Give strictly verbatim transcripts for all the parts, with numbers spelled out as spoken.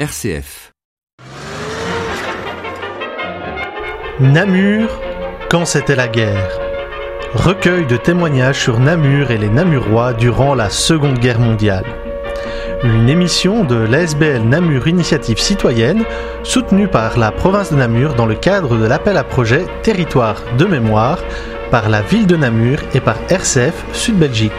R C F. Namur, quand c'était la guerre. Recueil de témoignages sur Namur et les Namurois durant la Seconde Guerre mondiale. Une émission de l'A S B L Namur Initiative Citoyenne, soutenue par la province de Namur dans le cadre de l'appel à projet Territoire de mémoire, par la ville de Namur et par R C F Sud Belgique.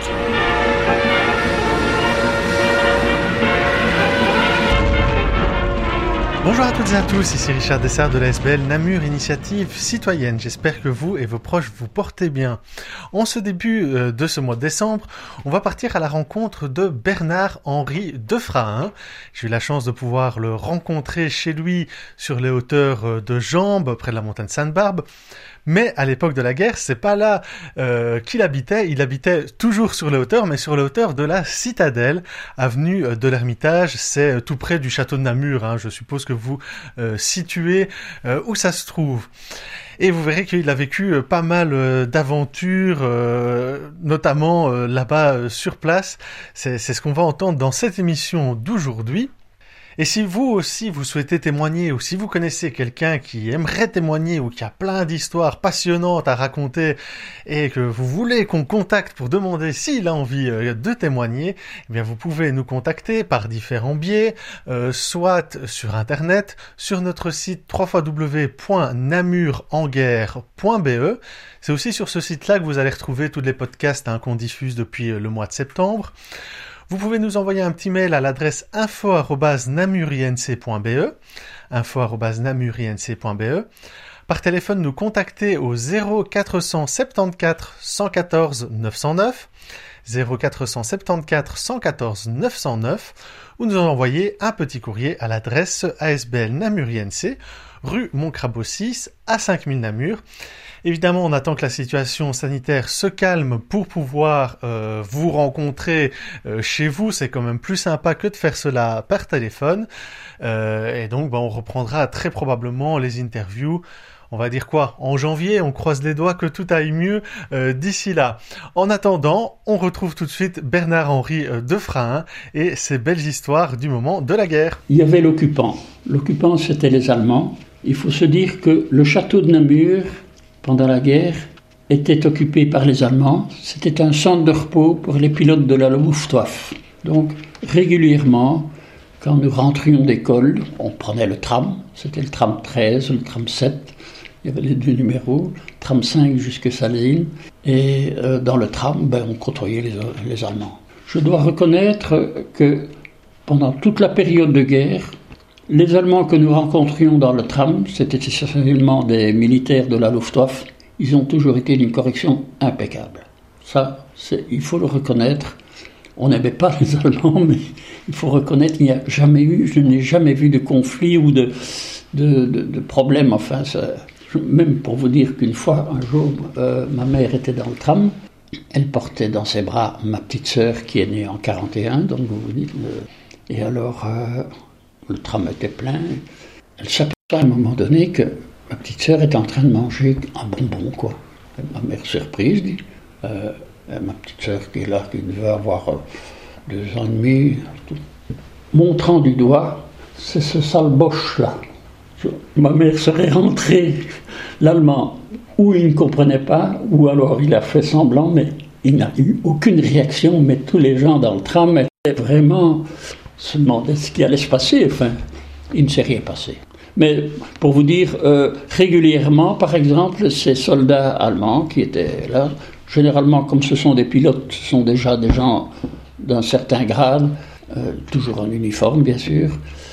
Bonjour à toutes et à tous, ici Richard Dessart de l'A S B L Namur Initiative Citoyenne. J'espère que vous et vos proches vous portez bien. En ce début de ce mois de décembre, on va partir à la rencontre de Bernard-Henri Defrahin. J'ai eu la chance de pouvoir le rencontrer chez lui sur les hauteurs de Jambes, près de la montagne Sainte-Barbe. Mais à l'époque de la guerre, c'est pas là euh, qu'il habitait. Il habitait toujours sur les hauteurs, mais sur les hauteurs de la Citadelle, avenue de l'Ermitage. C'est tout près du château de Namur. Hein. Je suppose que vous euh, situez euh, où ça se trouve. Et vous verrez qu'il a vécu euh, pas mal euh, d'aventures, euh, notamment euh, là-bas euh, sur place. C'est, c'est ce qu'on va entendre dans cette émission d'aujourd'hui. Et si vous aussi vous souhaitez témoigner ou si vous connaissez quelqu'un qui aimerait témoigner ou qui a plein d'histoires passionnantes à raconter et que vous voulez qu'on contacte pour demander s'il a envie de témoigner, eh bien vous pouvez nous contacter par différents biais, euh, soit sur internet, sur notre site w w w point namur en guerre point b e. C'est aussi sur ce site-là que vous allez retrouver tous les podcasts hein, qu'on diffuse depuis le mois de septembre. Vous pouvez nous envoyer un petit mail à l'adresse info arobase namurienc point b e, info arobase namurienc point b e. Par téléphone, nous contacter au zéro quatre cent soixante-quatorze cent quatorze neuf cent neuf, zéro quatre cent soixante-quatorze cent quatorze neuf cent neuf, ou nous envoyer un petit courrier à l'adresse A S B L Namurienc, rue Montcrabeau six, à cinq mille Namur. Évidemment, on attend que la situation sanitaire se calme pour pouvoir euh, vous rencontrer euh, chez vous. C'est quand même plus sympa que de faire cela par téléphone. Euh, et donc, ben, on reprendra très probablement les interviews. On va dire quoi ? En janvier, on croise les doigts que tout aille mieux euh, d'ici là. En attendant, on retrouve tout de suite Bernard-Henri euh, Defrahin et ses belles histoires du moment de la guerre. Il y avait l'occupant. L'occupant, c'était les Allemands. Il faut se dire que le château de Namur, pendant la guerre, était occupé par les Allemands. C'était un centre de repos pour les pilotes de la Luftwaffe. Donc, régulièrement, quand nous rentrions d'école, on prenait le tram. C'était le tram treize, le tram sept. Il y avait les deux numéros, tram cinq jusqu'à Salines. Et euh, dans le tram, ben, on côtoyait les, les Allemands. Je dois reconnaître que pendant toute la période de guerre, les Allemands que nous rencontrions dans le tram, c'était essentiellement des militaires de la Luftwaffe, ils ont toujours été d'une correction impeccable. Ça, c'est, il faut le reconnaître. On n'aimait pas les Allemands, mais il faut reconnaître qu'il n'y a jamais eu, je n'ai jamais vu de conflit ou de, de, de, de problème. Enfin, ça, même pour vous dire qu'une fois, un jour, euh, ma mère était dans le tram, elle portait dans ses bras ma petite sœur qui est née en quarante et un, donc vous vous dites, le, et alors... Euh, le tram était plein. Elle s'aperçoit à un moment donné que ma petite sœur était en train de manger un bonbon, quoi. Et ma mère surprise dit, euh, ma petite sœur qui est là, qui devait avoir euh, deux ans et demi, tout, montrant du doigt, c'est ce sale boche-là. Je, ma mère serait rentrée, l'allemand, ou il ne comprenait pas, ou alors il a fait semblant, mais il n'a eu aucune réaction, mais tous les gens dans le tram étaient vraiment... se demandait ce qui allait se passer, enfin, il ne s'est rien passé. Mais pour vous dire, euh, régulièrement, par exemple, ces soldats allemands qui étaient là, généralement, comme ce sont des pilotes, ce sont déjà des gens d'un certain grade, euh, toujours en uniforme, bien sûr,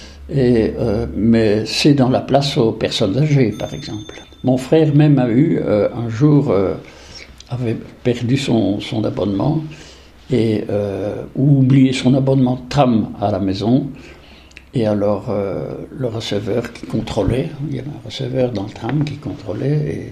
et, euh, mais c'est dans la place aux personnes âgées, par exemple. Mon frère même a eu, euh, un jour, euh, avait perdu son, son abonnement, et euh, ou oublier son abonnement de tram à la maison. Et alors, euh, le receveur qui contrôlait, il y avait un receveur dans le tram qui contrôlait, et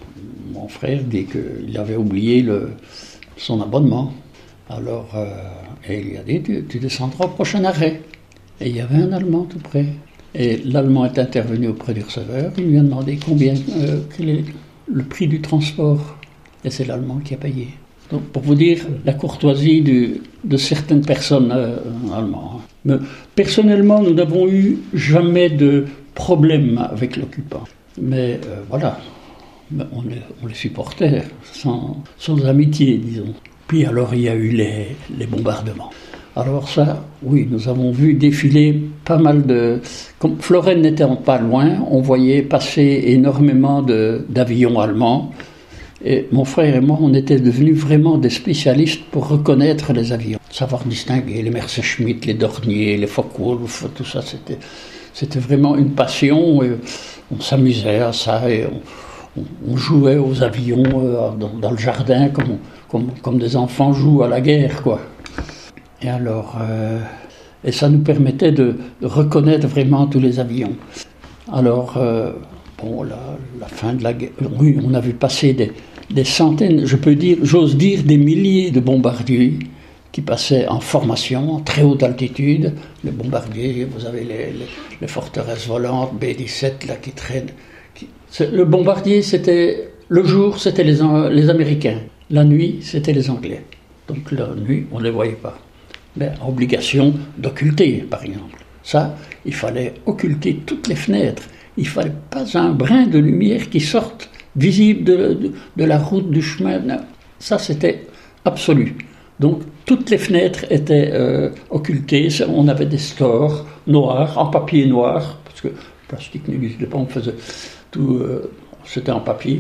mon frère dit qu'il avait oublié le, son abonnement. Alors, euh, et il lui a dit, tu, tu descendras au prochain arrêt. Et il y avait un Allemand tout près. Et l'Allemand est intervenu auprès du receveur, il lui a demandé combien, euh, quel est le prix du transport. Et c'est l'Allemand qui a payé. Donc, pour vous dire la courtoisie du, de certaines personnes euh, allemandes. Mais personnellement, nous n'avons eu jamais de problème avec l'occupant. Mais euh, voilà, on les, on les supportait sans, sans amitié, disons. Puis alors, il y a eu les, les bombardements. Alors ça, oui, nous avons vu défiler pas mal de... Comme Florène n'étant pas loin, on voyait passer énormément de, d'avions allemands. Et mon frère et moi, on était devenus vraiment des spécialistes pour reconnaître les avions. Savoir distinguer les Messerschmitt, les Dornier, les Focke-Wulf, tout ça, c'était, c'était vraiment une passion. Et on s'amusait à ça et on, on, on jouait aux avions dans, dans le jardin comme, comme, comme des enfants jouent à la guerre, quoi. Et alors, euh, et ça nous permettait de reconnaître vraiment tous les avions. Alors, euh, bon, la, la fin de la guerre, oui, on a vu passer des, des centaines, je peux dire, j'ose dire, des milliers de bombardiers qui passaient en formation, en très haute altitude. Les bombardiers, vous avez les, les, les forteresses volantes, B dix-sept, là, qui traînent. Qui, le bombardier, c'était, le jour, c'était les, les Américains. La nuit, c'était les Anglais. Donc la nuit, on ne les voyait pas. Mais obligation d'occulter, par exemple. Ça, il fallait occulter toutes les fenêtres. Il ne fallait pas un brin de lumière qui sorte visible de, de, de la route, du chemin. Ça, c'était absolu. Donc, toutes les fenêtres étaient euh, occultées. On avait des stores noirs, en papier noir, parce que le plastique n'existait pas, on faisait tout, euh, c'était en papier.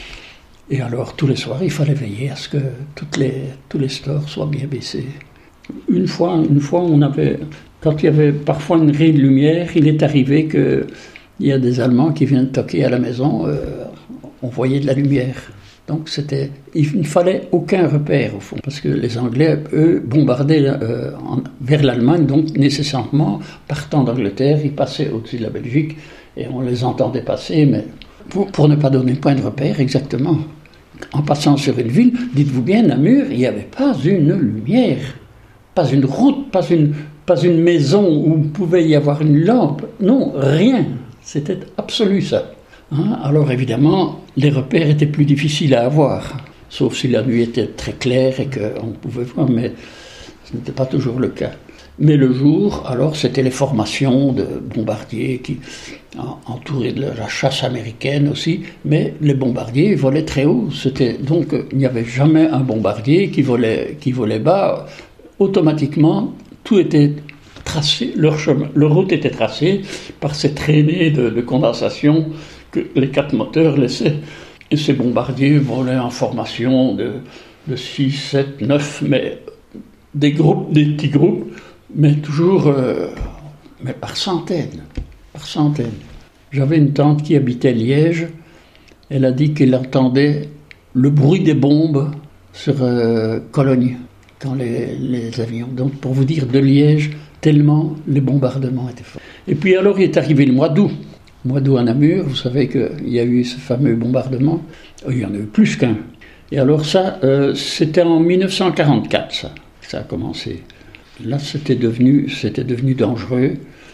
Et alors, tous les soirs, il fallait veiller à ce que toutes les, tous les stores soient bien baissés. Une fois, une fois, on avait, quand il y avait parfois une raie de lumière, il est arrivé qu'il y a des Allemands qui viennent toquer à la maison, euh, on voyait de la lumière. Donc c'était, il ne fallait aucun repère au fond, parce que les Anglais, eux, bombardaient euh, en, vers l'Allemagne, donc nécessairement, partant d'Angleterre, ils passaient au-dessus de la Belgique, et on les entendait passer, mais pour, pour ne pas donner point de repère, exactement. En passant sur une ville, dites-vous bien, Namur, il n'y avait pas une lumière. Pas une route, pas une, pas une maison où pouvait y avoir une lampe. Non, rien. C'était absolu, ça. Hein? Alors, évidemment, les repères étaient plus difficiles à avoir. Sauf si la nuit était très claire et qu'on pouvait voir, mais ce n'était pas toujours le cas. Mais le jour, alors, c'était les formations de bombardiers qui entouraient de la chasse américaine aussi. Mais les bombardiers volaient très haut. C'était, donc, il n'y avait jamais un bombardier qui volait, qui volait bas. Automatiquement, tout était tracé, leur, chemin, leur route était tracée par ces traînées de, de condensation que les quatre moteurs laissaient. Et ces bombardiers volaient en formation de, de six, sept, neuf, mais des groupes, des petits groupes, mais toujours euh, mais par centaines, par centaines. J'avais une tante qui habitait Liège, elle a dit qu'elle entendait le bruit des bombes sur euh, Cologne. Quand les, les avions, donc pour vous dire de Liège, tellement les bombardements étaient forts. Et puis alors il est arrivé le mois d'août, mois d'août à Namur, vous savez qu'il y a eu ce fameux bombardement, il y en a eu plus qu'un. Et alors ça, euh, c'était en dix-neuf cent quarante-quatre, ça, ça a commencé. Là c'était devenu, c'était devenu dangereux,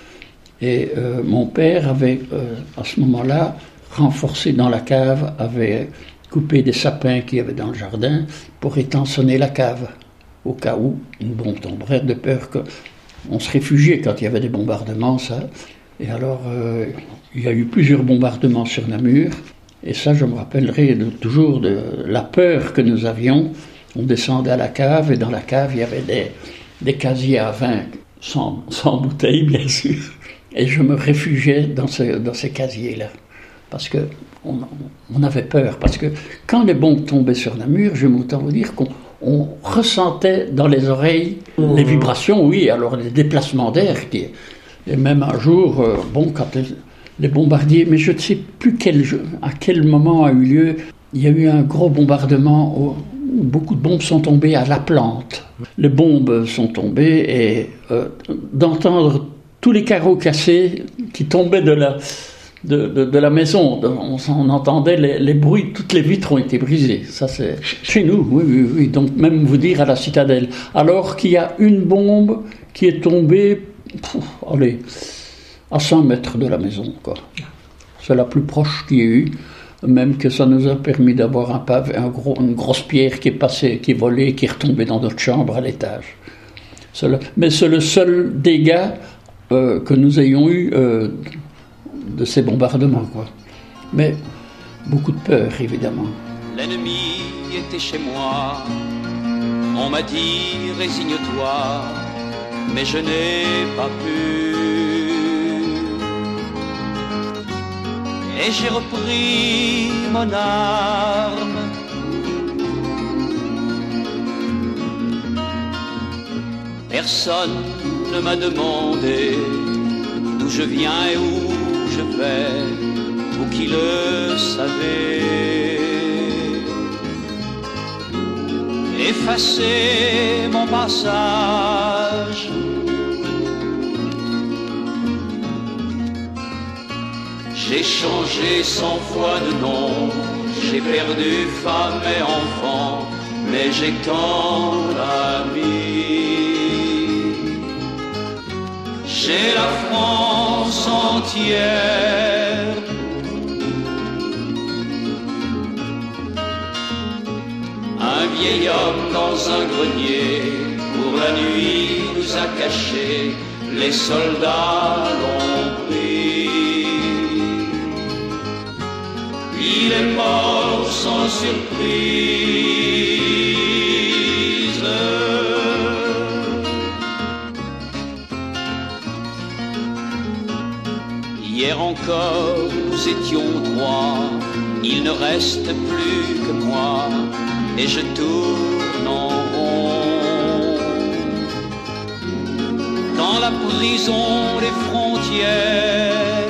et euh, mon père avait, euh, à ce moment-là, renforcé dans la cave, avait coupé des sapins qu'il y avait dans le jardin pour étançonner la cave. Au cas où une bombe tomberait, de peur qu'on se réfugiait quand il y avait des bombardements, ça. Et alors, euh, il y a eu plusieurs bombardements sur Namur, et ça, je me rappellerai de, toujours de la peur que nous avions. On descendait à la cave, et dans la cave, il y avait des, des casiers à vin, sans, sans bouteille, bien sûr. Et je me réfugiais dans, ce, dans ces casiers-là, parce que on, on avait peur. Parce que quand les bombes tombaient sur Namur, je m'entends vous dire qu'on on ressentait dans les oreilles mmh. les vibrations, oui, alors les déplacements d'air. Qui, et même un jour, euh, bon, quand les, les bombardiers, mais je ne sais plus quel, à quel moment a eu lieu, il y a eu un gros bombardement où beaucoup de bombes sont tombées à La Plante. Les bombes sont tombées et euh, d'entendre tous les carreaux cassés qui tombaient de la... De, de, de la maison, on, on entendait les, les bruits, toutes les vitres ont été brisées. Ça c'est chez nous, oui, oui, oui. Donc même vous dire à la citadelle. Alors qu'il y a une bombe qui est tombée, pff, allez, à cent mètres de la maison, quoi. C'est la plus proche qu'il y ait eu. même que ça nous a permis d'avoir un pavé, un gros, une grosse pierre qui est passée, qui est volée, qui est retombée dans notre chambre à l'étage. C'est le, mais c'est le seul dégât euh, que nous ayons eu euh, de ces bombardements, quoi. Mais beaucoup de peur, évidemment. L'ennemi était chez moi, on m'a dit résigne-toi, mais je n'ai pas pu. Et j'ai repris mon arme. Personne ne m'a demandé d'où je viens et où je vais, vous qui le savez. Effacez mon passage. J'ai changé cent fois de nom, j'ai perdu femme et enfant, mais j'ai tant d'amis. J'ai la France entière. Un vieil homme dans un grenier, pour la nuit nous a cachés, les soldats l'ont pris. Il est mort sans surprise. Hier encore nous étions trois, il ne reste plus que moi, et je tourne en rond. Dans la prison des frontières,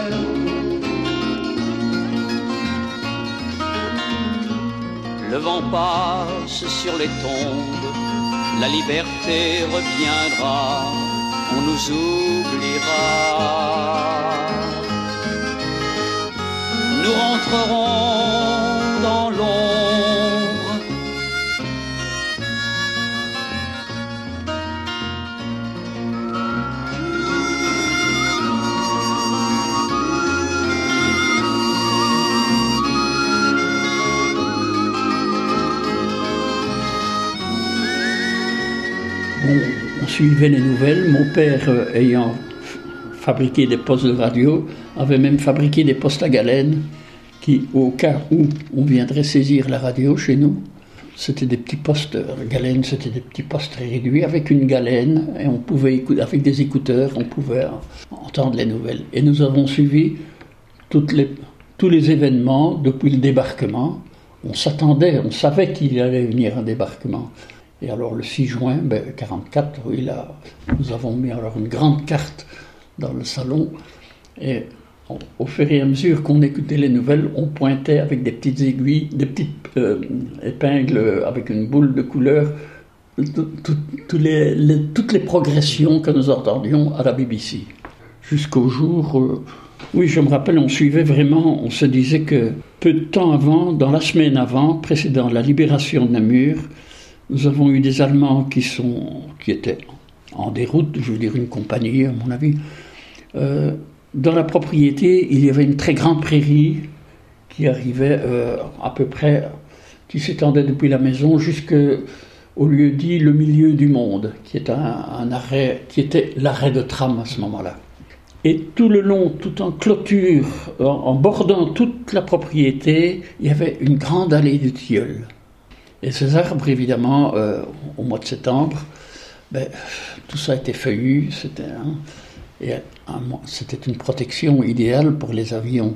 le vent passe sur les tombes, la liberté reviendra, on nous oubliera. Nous rentrerons dans l'ombre. Bon, on suivait les nouvelles. Mon père, euh, ayant fabriqué des postes de radio, avait même fabriqué des postes à galène qui, au cas où on viendrait saisir la radio chez nous, c'était des petits postes. La galène, c'était des petits postes très réduits avec une galène, et on pouvait écouter, avec des écouteurs, on pouvait entendre les nouvelles. Et nous avons suivi toutes les, tous les événements depuis le débarquement. On s'attendait, on savait qu'il allait venir un débarquement. Et alors le six juin ben, quarante-quatre, oui, là, nous avons mis alors une grande carte dans le salon, et on, au fur et à mesure qu'on écoutait les nouvelles, on pointait avec des petites aiguilles, des petites euh, épingles avec une boule de couleur, tout, tout, tout les, les, toutes les progressions que nous entendions à la B B C. Jusqu'au jour, euh, oui, je me rappelle, on suivait vraiment, on se disait que peu de temps avant, dans la semaine avant, précédant la libération de Namur, nous avons eu des Allemands qui, sont, qui étaient en déroute, je veux dire une compagnie à mon avis. Euh, dans la propriété, il y avait une très grande prairie qui arrivait euh, à peu près, qui s'étendait depuis la maison jusqu'au lieu dit le milieu du monde, qui, est un, un arrêt, qui était l'arrêt de tram à ce moment-là. Et tout le long, tout en clôture, en, en bordant toute la propriété, il y avait une grande allée de tilleuls. Et ces arbres, évidemment, euh, au mois de septembre, ben, tout ça était feuillu, c'était, hein, et un, c'était une protection idéale pour les avions.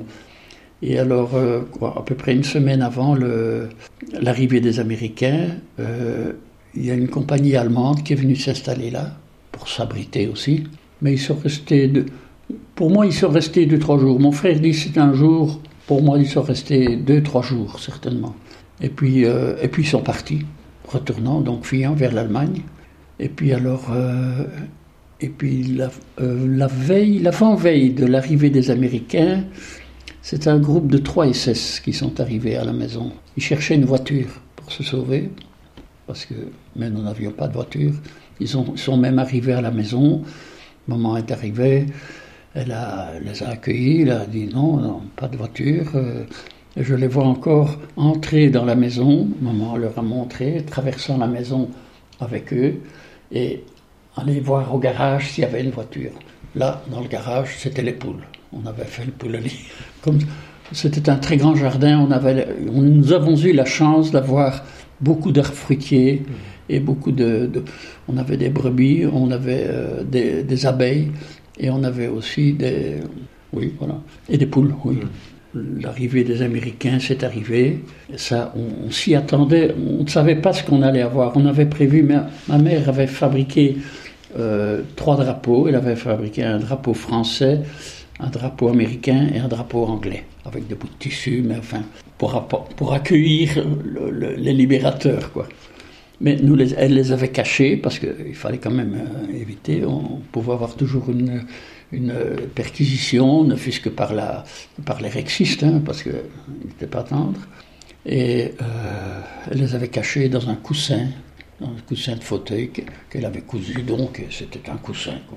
Et alors, euh, quoi, à peu près une semaine avant le, l'arrivée des Américains, euh, il y a une compagnie allemande qui est venue s'installer là, pour s'abriter aussi. Mais ils sont restés, deux, pour moi, ils sont restés deux, trois jours. Mon frère dit c'est un jour, pour moi, ils sont restés deux, trois jours, certainement. Et puis, euh, et puis ils sont partis, retournant, donc fuyant vers l'Allemagne. Et puis alors, euh, et puis la, euh, la veille, l'avant-veille de l'arrivée des Américains, c'est un groupe de trois S S qui sont arrivés à la maison. Ils cherchaient une voiture pour se sauver, parce que mais nous n'avions pas de voiture. Ils ont, sont même arrivés à la maison. Maman est arrivée, elle, a, elle les a accueillis, elle a dit non, non pas de voiture. Euh, Et je les vois encore entrer dans la maison, maman leur a montré, traversant la maison avec eux, et aller voir au garage s'il y avait une voiture. Là, dans le garage, c'était les poules. On avait fait le poulailler. Comme c'était un très grand jardin, on avait, on, nous avons eu la chance d'avoir beaucoup d'arbres fruitiers et beaucoup de, de... On avait des brebis, on avait euh, des, des abeilles, et on avait aussi des... Oui, voilà. Et des poules, oui. L'arrivée des Américains, c'est arrivé. Et ça, on, on s'y attendait. On ne savait pas ce qu'on allait avoir. On avait prévu... Ma, ma mère avait fabriqué euh, trois drapeaux. Elle avait fabriqué un drapeau français, un drapeau américain et un drapeau anglais, avec des bouts de tissu, mais enfin, pour, pour accueillir le, le, les libérateurs, quoi. Mais nous, les, elle les avait cachés, parce qu'il fallait quand même euh, éviter. On pouvait avoir toujours une... une perquisition, ne fût-ce que par, la, par les rexistes, hein, parce qu'ils n'étaient pas tendres. Et euh, elle les avait cachés dans un coussin, dans un coussin de fauteuil qu'elle avait cousu, donc c'était un coussin, quoi.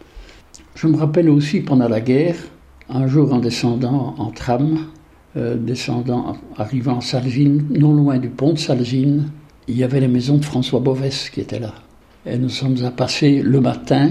Je me rappelle aussi, pendant la guerre, un jour en descendant en tram, euh, descendant, arrivant à Salzine, non loin du pont de Salzine, il y avait les maisons de François Bovesse qui étaient là. Et nous sommes à passer le matin.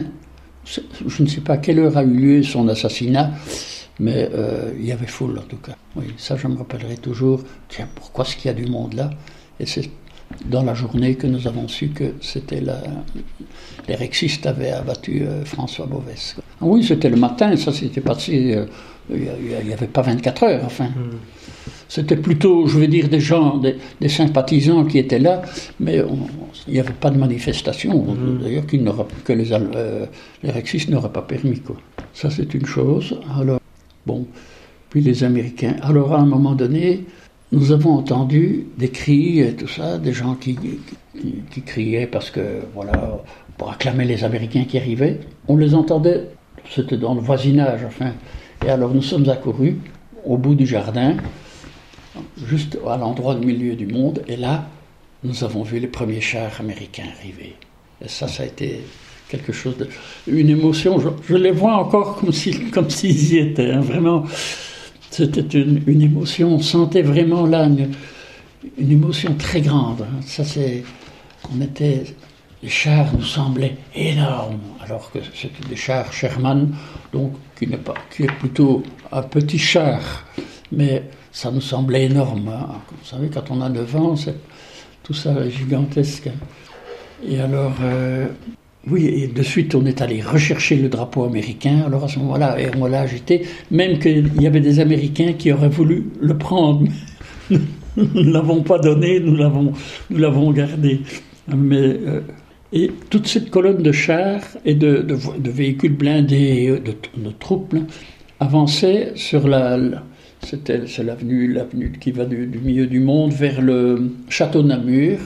Je ne sais pas à quelle heure a eu lieu son assassinat, mais euh, il y avait foule en tout cas. Oui, ça je me rappellerai toujours. Tiens, pourquoi est-ce qu'il y a du monde là? Et c'est dans la journée que nous avons su que c'était la... les rexistes avaient abattu euh, François Bovesse. Ah oui, c'était le matin, ça s'était passé, euh, il n'y avait pas vingt-quatre heures, enfin. Mm. C'était plutôt, je veux dire, des gens, des, des sympathisants qui étaient là, mais on, il n'y avait pas de manifestation, mmh. d'ailleurs, que les, euh, les rexistes n'auraient pas permis, quoi. Ça, c'est une chose. Alors, bon, puis les Américains. Alors, à un moment donné, nous avons entendu des cris et tout ça, des gens qui, qui, qui criaient parce que, voilà, pour acclamer les Américains qui arrivaient. On les entendait, c'était dans le voisinage, enfin. Et alors, nous sommes accourus au bout du jardin, juste à l'endroit du milieu du monde, et là, nous avons vu les premiers chars américains arriver. Et ça, ça a été quelque chose de... une émotion, je, je les vois encore comme, si, comme s'ils y étaient, hein, vraiment. C'était une, une émotion, on sentait vraiment là une, une émotion très grande. Hein. Ça, c'est... On était... Les chars nous semblaient énormes, alors que c'était des chars Sherman, donc qui n'est pas, qui est plutôt un petit char, mais ça nous semblait énorme. Hein. Vous savez, quand on a neuf ans, c'est tout ça est gigantesque. Et alors, euh, oui, et de suite, on est allé rechercher le drapeau américain. Alors à ce moment-là, et on l'a agité, même qu'il y avait des Américains qui auraient voulu le prendre. Nous ne l'avons pas donné, nous l'avons, nous l'avons gardé. Mais, euh, et toute cette colonne de chars et de, de, de véhicules blindés, de, de troupes, là, avançait sur la... la C'était, c'est l'avenue, l'avenue qui va du, du milieu du monde vers le château de Namur.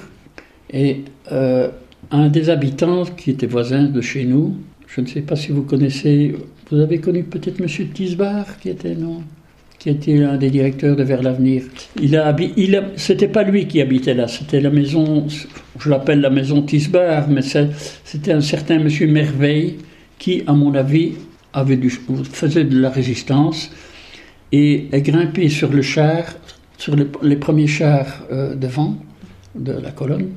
Et euh, un des habitants qui était voisin de chez nous, je ne sais pas si vous connaissez, vous avez connu peut-être M. Tisbar, qui était, non, qui était un des directeurs de Vers l'Avenir. Il a, il a, c'était pas lui qui habitait là, c'était la maison, je l'appelle la maison Tisbar, mais c'est, c'était un certain M. Merveille qui, à mon avis, avait du, faisait de la résistance. Et est grimpé sur le char, sur les, les premiers chars euh, devant de la colonne,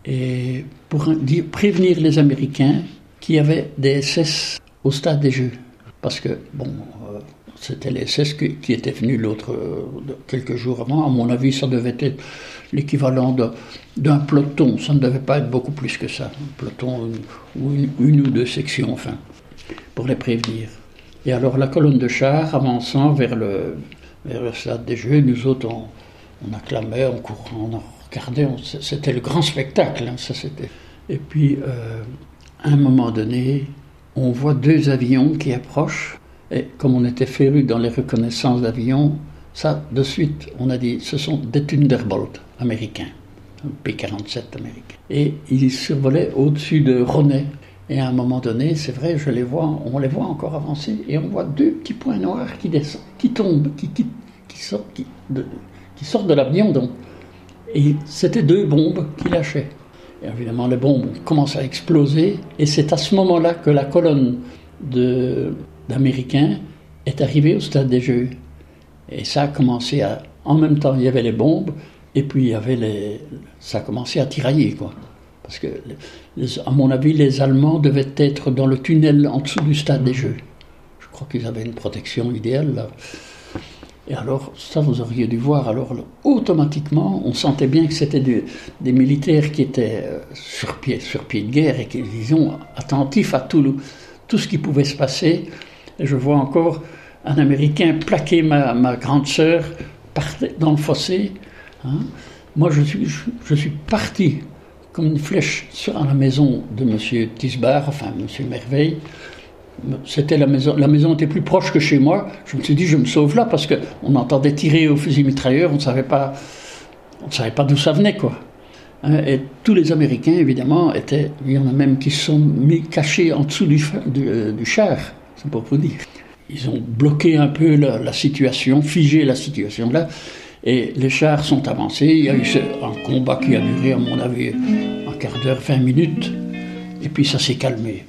et pour dire, prévenir les Américains qu'il y avait des S S au stade des Jeux. Parce que, bon, euh, c'était les S S qui, qui étaient venus l'autre, euh, quelques jours avant. À mon avis, ça devait être l'équivalent de, d'un peloton. Ça ne devait pas être beaucoup plus que ça. Un peloton ou une, une ou deux sections, enfin, pour les prévenir. Et alors la colonne de chars avançant vers le, vers le stade des Jeux, nous autres on, on acclamait, on courait, on regardait, on, c'était le grand spectacle, hein, ça c'était. Et puis euh, à un moment donné, on voit deux avions qui approchent, et comme on était férus dans les reconnaissances d'avions, ça de suite on a dit ce sont des Thunderbolts américains, un P quarante-sept américain. Et ils survolaient au-dessus de Ronay. Et à un moment donné, c'est vrai, je les vois, on les voit encore avancer, et on voit deux petits points noirs qui descendent, qui tombent, qui, qui, qui, sortent, qui, de, qui sortent de l'avion. Donc. Et c'était deux bombes qui lâchaient. Et évidemment, les bombes commencent à exploser, et c'est à ce moment-là que la colonne de, d'Américains est arrivée au stade des Jeux. Et ça a commencé à, En même temps, il y avait les bombes, et puis il y avait les... ça commençait à tirailler, quoi. Parce que, les... à mon avis, les Allemands devaient être dans le tunnel en dessous du stade des Jeux. Je crois qu'ils avaient une protection idéale, là. Et alors, ça, vous auriez dû voir, alors, automatiquement, on sentait bien que c'était des, des militaires qui étaient euh, sur, pied, sur pied de guerre et qui, disons, attentifs à tout, le, tout ce qui pouvait se passer. Et je vois encore un Américain plaquer ma, ma grande sœur dans le fossé. Hein. Moi, je suis, je, je suis parti comme une flèche sur la maison de M. Tisbar, enfin, M. Merveille. C'était la maison, la maison était plus proche que chez moi. Je me suis dit, je me sauve là, parce qu'on entendait tirer au fusil mitrailleur, on ne savait pas, on ne savait pas d'où ça venait, quoi. Et tous les Américains, évidemment, étaient, il y en a même qui se sont mis cachés en dessous du, du, du char, c'est pour vous dire. Ils ont bloqué un peu la, la situation, figé la situation là, et les chars sont avancés. Il y a eu ce, un combat qui a duré, à mon avis, un quart d'heure, vingt minutes, et puis ça s'est calmé.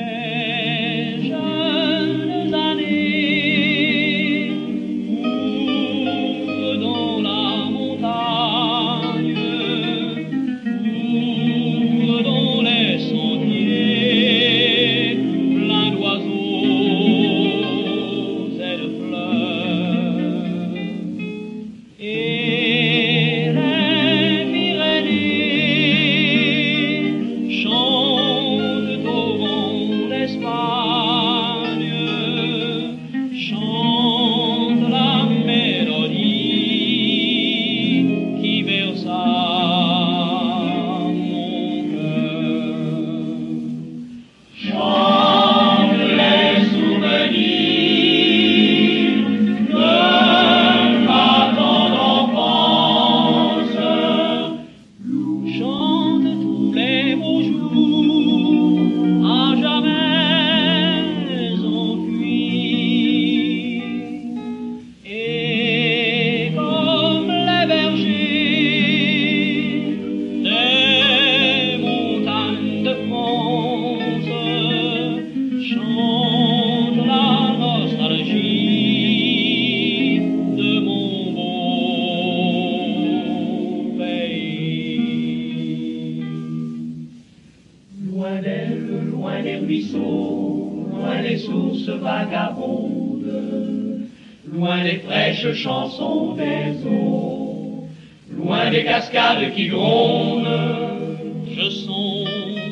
Chanson des eaux, loin des cascades qui grondent, je songe,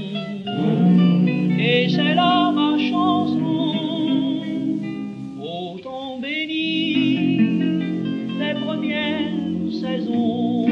et c'est là ma chanson, ô temps béni des premières saisons,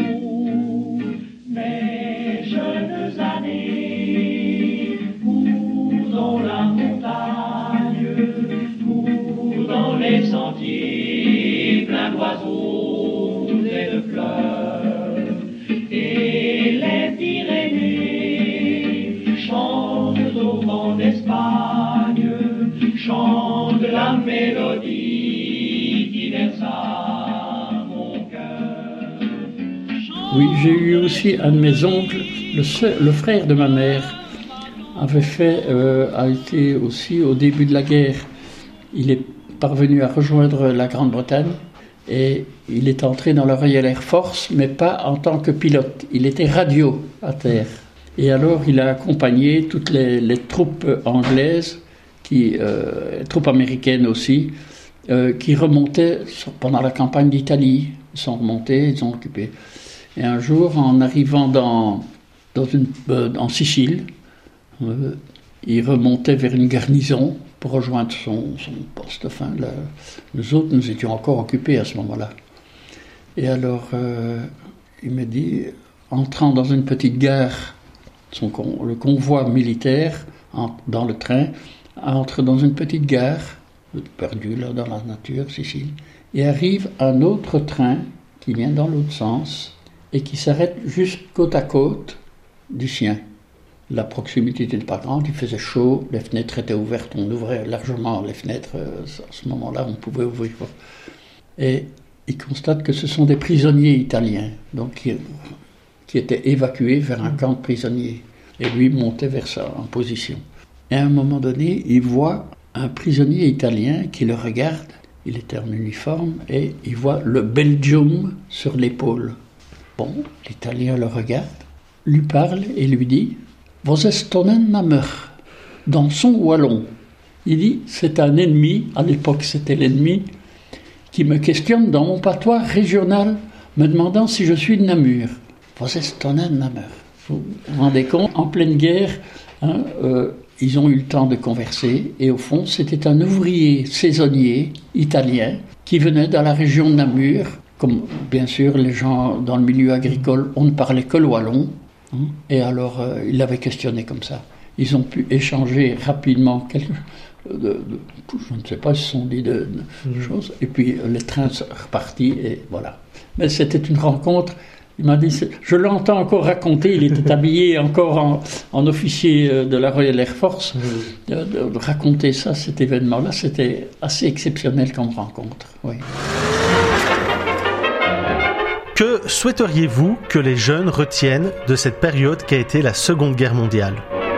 mes jeunes années, cours dans la montagne, cours dans les sentiers, plein d'oiseaux et de fleurs, et les Pyrénées chantent au vent d'Espagne, chantent la mélodie qui versa mon cœur. Oui, j'ai eu aussi un de mes oncles, le, seul, le frère de ma mère, avait fait, euh, a été aussi au début de la guerre, il est parvenu à rejoindre la Grande-Bretagne et il est entré dans la Royal Air Force, mais pas en tant que pilote. Il était radio à terre. Et alors, il a accompagné toutes les, les troupes anglaises, qui, euh, les troupes américaines aussi, euh, qui remontaient pendant la campagne d'Italie. Ils sont remontés, ils ont occupé. Et un jour, en arrivant dans, dans une, euh, en Sicile, euh, il remontait vers une garnison pour rejoindre son, son poste. Enfin, là, nous autres, nous étions encore occupés à ce moment-là. Et alors, euh, il me dit, entrant dans une petite gare, son con, le convoi militaire, en, dans le train, entre dans une petite gare, perdu là dans la nature, Sicile, et arrive un autre train qui vient dans l'autre sens et qui s'arrête juste côte à côte du sien. La proximité n'était pas grande, il faisait chaud, les fenêtres étaient ouvertes, on ouvrait largement les fenêtres, à ce moment-là on pouvait ouvrir. Et il constate que ce sont des prisonniers italiens, donc qui, qui étaient évacués vers un camp de prisonniers, et lui montait vers ça en position. Et à un moment donné, il voit un prisonnier italien qui le regarde il était en uniforme, et il voit le Belgium sur l'épaule. Bon, l'Italien le regarde, lui parle et lui dit « Vous êtes un ennemi » dans son wallon. Il dit « C'est un ennemi, à l'époque c'était l'ennemi, qui me questionne dans mon patois régional, me demandant si je suis de Namur. Vous êtes un ennemi. » Vous vous rendez compte, en pleine guerre, hein, euh, ils ont eu le temps de converser, et au fond, c'était un ouvrier saisonnier italien qui venait dans la région de Namur. Comme bien sûr, les gens dans le milieu agricole, on ne parlait que le wallon, hein, et alors euh, ils l'avaient questionné comme ça. Ils ont pu échanger rapidement quelque de, de, je ne sais pas, ils se sont dit de, de mmh. choses, et puis euh, les trains sont repartis, et voilà. Mais c'était une rencontre. Il m'a dit, je l'entends encore raconter, il était habillé encore en, en officier de la Royal Air Force, mmh. de, de, de raconter ça, cet événement-là, c'était assez exceptionnel comme rencontre. Oui. Que souhaiteriez-vous que les jeunes retiennent de cette période qu'a été la Seconde Guerre mondiale ?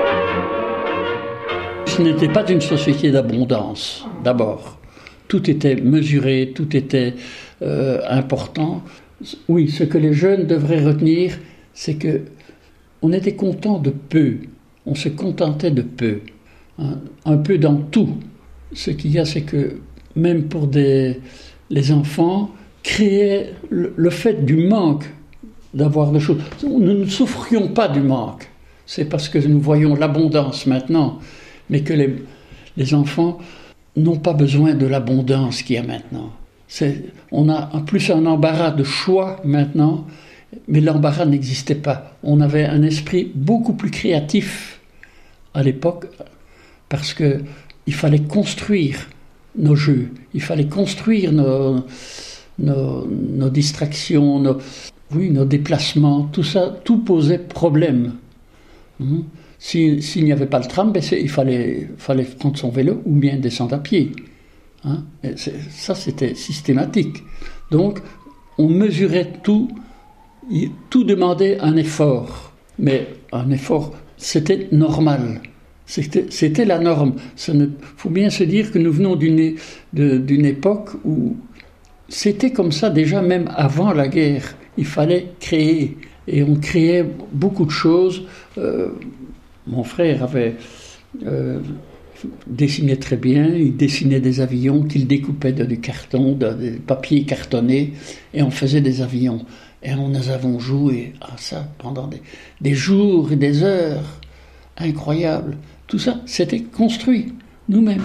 Ce n'était pas une société d'abondance, d'abord. Tout était mesuré, tout était euh, important. Oui, ce que les jeunes devraient retenir, c'est que on était content de peu, on se contentait de peu, hein, un peu dans tout. Ce qu'il y a, c'est que même pour des, les enfants, créer le, le fait du manque d'avoir des choses. Nous ne souffrions pas du manque, c'est parce que nous voyons l'abondance maintenant, mais que les, les enfants n'ont pas besoin de l'abondance qu'il y a maintenant. C'est, on a plus un embarras de choix maintenant, mais l'embarras n'existait pas. On avait un esprit beaucoup plus créatif à l'époque, parce qu'il fallait construire nos jeux, il fallait construire nos, nos, nos distractions, nos, oui, nos déplacements, tout ça, tout posait problème. Hum. Si, s'il n'y avait pas le tram, ben il fallait, fallait prendre son vélo ou bien descendre à pied. Hein? Ça, c'était systématique. Donc, on mesurait tout, tout demandait un effort. Mais un effort, c'était normal. C'était, c'était la norme. Il faut bien se dire que nous venons d'une, de, d'une époque où c'était comme ça déjà, même avant la guerre. Il fallait créer. Et on créait beaucoup de choses. Euh, mon frère avait... Euh, dessinait très bien, il dessinait des avions qu'il découpait de du carton, de, de papier cartonné, et on faisait des avions. Et on nous avons joué à ça pendant des, des jours et des heures. Incroyable. Tout ça, c'était construit, nous-mêmes.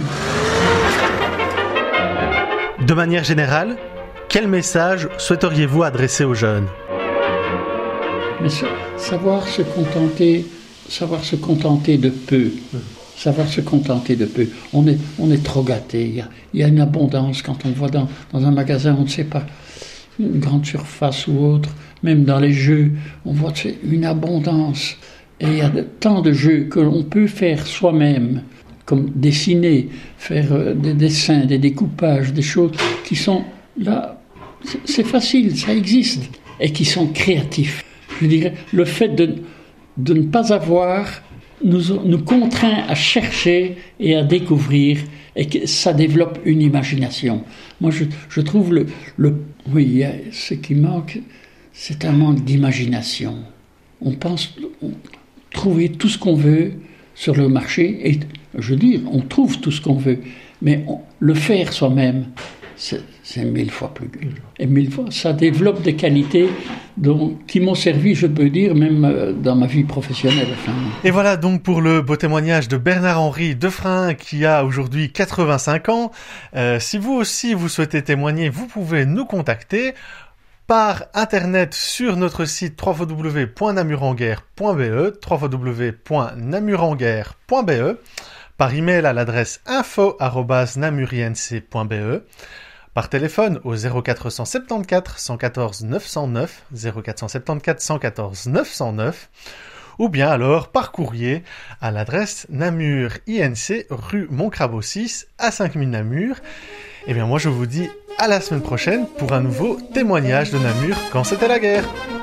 De manière générale, quel message souhaiteriez-vous adresser aux jeunes ? Mais savoir se contenter, savoir se contenter de peu. Savoir se contenter de peu. On est, on est trop gâtés. Il y a, il y a une abondance quand on voit dans, dans un magasin, on ne sait pas, une grande surface ou autre, même dans les jeux, on voit c'est une abondance. Et il y a de, tant de jeux que l'on peut faire soi-même, comme dessiner, faire euh, des dessins, des découpages, des choses qui sont là, c'est, c'est facile, ça existe, et qui sont créatifs. Je dirais, le fait de, de ne pas avoir... Nous, nous contraint à chercher et à découvrir, et que ça développe une imagination. Moi, je, je trouve le, le... Oui, ce qui manque, c'est un manque d'imagination. On pense on, trouver tout ce qu'on veut sur le marché, et je veux dire, on trouve tout ce qu'on veut, mais on, le faire soi-même, c'est, c'est mille fois plus dur. Et mille fois, ça développe des qualités dont, qui m'ont servi, je peux dire, même dans ma vie professionnelle. Enfin. Et voilà donc pour le beau témoignage de Bernard-Henri Defrin, qui a aujourd'hui quatre-vingt-cinq ans. Euh, si vous aussi vous souhaitez témoigner, vous pouvez nous contacter par internet sur notre site w w w point namurenguerre point b e, w w w point namurenguerre point b e, par email à l'adresse info arobase namurienc point b e, par téléphone au zéro quatre cent soixante-quatorze cent quatorze neuf cent neuf, zéro quatre cent soixante-quatorze cent quatorze neuf cent neuf, ou bien alors par courrier à l'adresse Namur I N C, rue Montcrabeau six, à cinq mille Namur. Et bien moi je vous dis à la semaine prochaine pour un nouveau témoignage de Namur quand c'était la guerre.